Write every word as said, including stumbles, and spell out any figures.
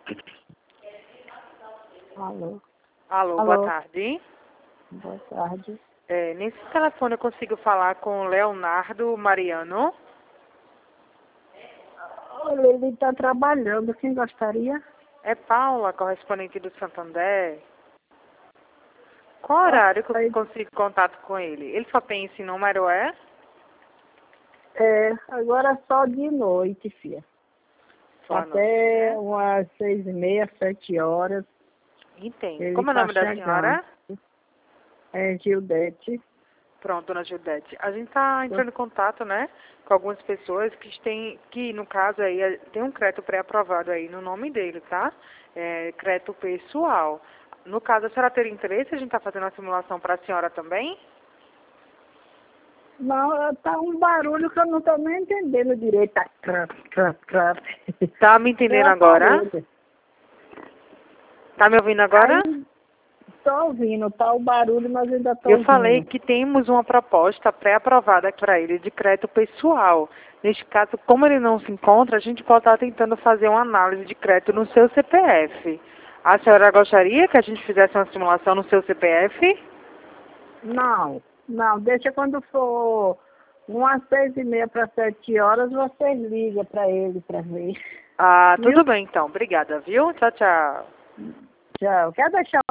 Alô? Alô, Alô? boa tarde. Boa tarde. É, nesse telefone eu consigo falar com o Leonardo Mariano? Olha, ele está trabalhando. Quem gostaria? É Paula, correspondente do Santander. Qual horário que eu Aí, consigo contato com ele? Ele só tem esse número, é? é, agora só de noite, filha. Só à noite, Até né? umas seis e meia, sete horas. Entendo. Ele Como é o está nome da chegando. senhora? É Gildete. Pronto, dona Gildete. A gente está entrando em contato, né, com algumas pessoas que têm, que no caso aí, eh, tem um crédito pré-aprovado aí no nome dele, tá? É, crédito pessoal. No caso, a senhora teria interesse? A gente está fazendo a simulação para a senhora também? Não, tá um barulho que eu não estou nem entendendo direito. Tá crap, crap, crap. Tá me entendendo Meu agora? aparelho. Tá me ouvindo agora? Aí, tô ouvindo, tá o barulho, mas ainda tô Eu ouvindo. falei que temos uma proposta pré-aprovada para ele de crédito pessoal. Neste caso, como ele não se encontra, a gente pode estar tentando fazer uma análise de crédito no seu C P F. A senhora gostaria que a gente fizesse uma simulação no seu C P F? Não, não, deixa quando for umas seis e meia para sete horas, você liga para ele para ver. Ah, Viu? tudo bem então. Obrigada, viu? Tchau, tchau. Tchau. Quer deixar